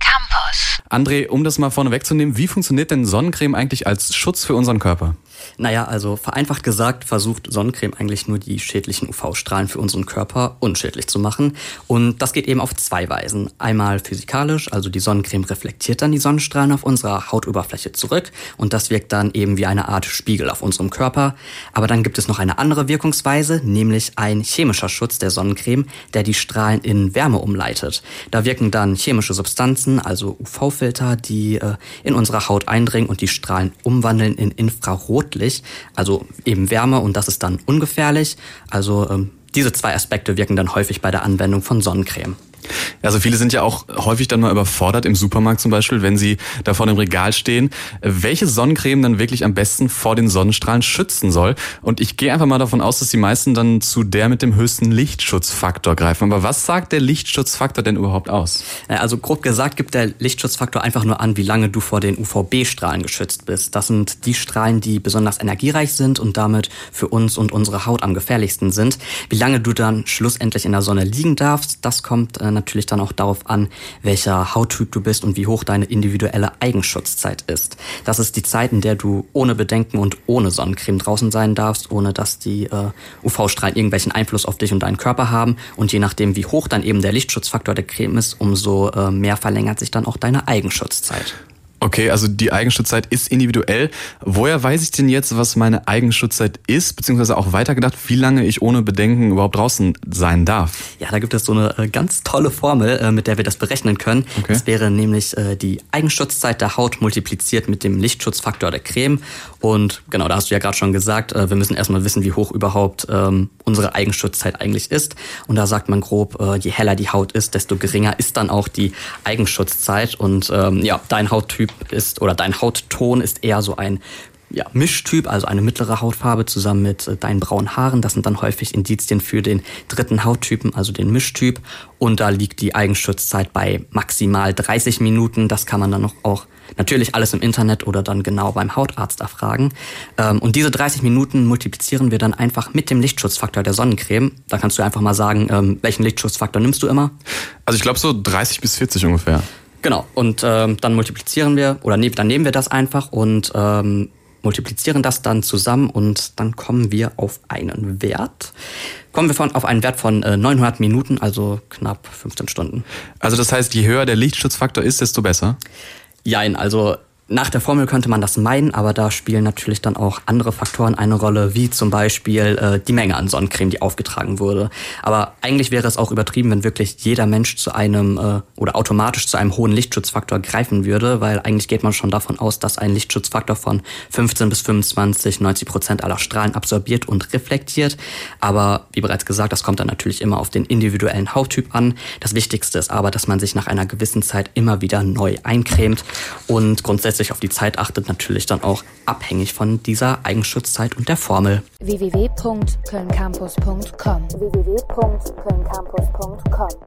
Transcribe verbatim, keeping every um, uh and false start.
Campus. André, um das mal vorne wegzunehmen, wie funktioniert denn Sonnencreme eigentlich als Schutz für unseren Körper? Naja, also vereinfacht gesagt versucht Sonnencreme eigentlich nur die schädlichen U V-Strahlen für unseren Körper unschädlich zu machen. Und das geht eben auf zwei Weisen. Einmal physikalisch, also die Sonnencreme reflektiert dann die Sonnenstrahlen auf unserer Hautoberfläche zurück und das wirkt dann eben wie eine Art Spiegel auf unserem Körper. Aber dann gibt es noch eine andere Wirkungsweise, nämlich ein chemischer Schutz der Sonnencreme, der die Strahlen in Wärme umleitet. Da wirken dann chemische Substanzen, also U V-Filter, die äh, in unsere Haut eindringen und die Strahlen umwandeln in Infrarotlicht, also eben Wärme, und das ist dann ungefährlich. Also ähm, diese zwei Aspekte wirken dann häufig bei der Anwendung von Sonnencreme. Also viele sind ja auch häufig dann mal überfordert im Supermarkt zum Beispiel, wenn sie da vor dem Regal stehen, welche Sonnencreme dann wirklich am besten vor den Sonnenstrahlen schützen soll. Und ich gehe einfach mal davon aus, dass die meisten dann zu der mit dem höchsten Lichtschutzfaktor greifen. Aber was sagt der Lichtschutzfaktor denn überhaupt aus? Also grob gesagt gibt der Lichtschutzfaktor einfach nur an, wie lange du vor den U V B-Strahlen geschützt bist. Das sind die Strahlen, die besonders energiereich sind und damit für uns und unsere Haut am gefährlichsten sind. Wie lange du dann schlussendlich in der Sonne liegen darfst, das kommt äh, natürlich dann auch darauf an, welcher Hauttyp du bist und wie hoch deine individuelle Eigenschutzzeit ist. Das ist die Zeit, in der du ohne Bedenken und ohne Sonnencreme draußen sein darfst, ohne dass die äh, U V-Strahlen irgendwelchen Einfluss auf dich und deinen Körper haben. Und je nachdem, wie hoch dann eben der Lichtschutzfaktor der Creme ist, umso äh, mehr verlängert sich dann auch deine Eigenschutzzeit. Okay, also die Eigenschutzzeit ist individuell. Woher weiß ich denn jetzt, was meine Eigenschutzzeit ist, beziehungsweise auch weitergedacht, wie lange ich ohne Bedenken überhaupt draußen sein darf? Ja, da gibt es so eine ganz tolle Formel, mit der wir das berechnen können. Okay. Das wäre nämlich die Eigenschutzzeit der Haut multipliziert mit dem Lichtschutzfaktor der Creme. Und genau, da hast du ja gerade schon gesagt, wir müssen erstmal wissen, wie hoch überhaupt ähm, unsere Eigenschutzzeit eigentlich ist. Und da sagt man grob, äh, je heller die Haut ist, desto geringer ist dann auch die Eigenschutzzeit. Und ähm, ja, dein Hauttyp ist oder dein Hautton ist eher so ein ja, Mischtyp, also eine mittlere Hautfarbe zusammen mit äh, deinen braunen Haaren. Das sind dann häufig Indizien für den dritten Hauttypen, also den Mischtyp. Und da liegt die Eigenschutzzeit bei maximal dreißig Minuten. Das kann man dann noch auch natürlich alles im Internet oder dann genau beim Hautarzt erfragen. Ähm, und diese dreißig Minuten multiplizieren wir dann einfach mit dem Lichtschutzfaktor der Sonnencreme. Da kannst du einfach mal sagen, ähm, welchen Lichtschutzfaktor nimmst du immer? Also ich glaube so dreißig bis vierzig ungefähr. Genau, und ähm, dann multiplizieren wir, oder ne, dann nehmen wir das einfach und ähm, multiplizieren das dann zusammen und dann kommen wir auf einen Wert. Kommen wir von, auf einen Wert von äh, neunhundert Minuten, also knapp fünfzehn Stunden. Also das heißt, je höher der Lichtschutzfaktor ist, desto besser? Jein, also nach der Formel könnte man das meinen, aber da spielen natürlich dann auch andere Faktoren eine Rolle, wie zum Beispiel äh, die Menge an Sonnencreme, die aufgetragen wurde. Aber eigentlich wäre es auch übertrieben, wenn wirklich jeder Mensch zu einem äh, oder automatisch zu einem hohen Lichtschutzfaktor greifen würde, weil eigentlich geht man schon davon aus, dass ein Lichtschutzfaktor von fünfzehn bis fünfundzwanzig, neunzig Prozent aller Strahlen absorbiert und reflektiert. Aber wie bereits gesagt, das kommt dann natürlich immer auf den individuellen Hauttyp an. Das Wichtigste ist aber, dass man sich nach einer gewissen Zeit immer wieder neu eincremt und grundsätzlich auf die Zeit achtet, natürlich dann auch abhängig von dieser Eigenschutzzeit und der Formel. w w w punkt köln campus punkt com w w w punkt köln campus punkt com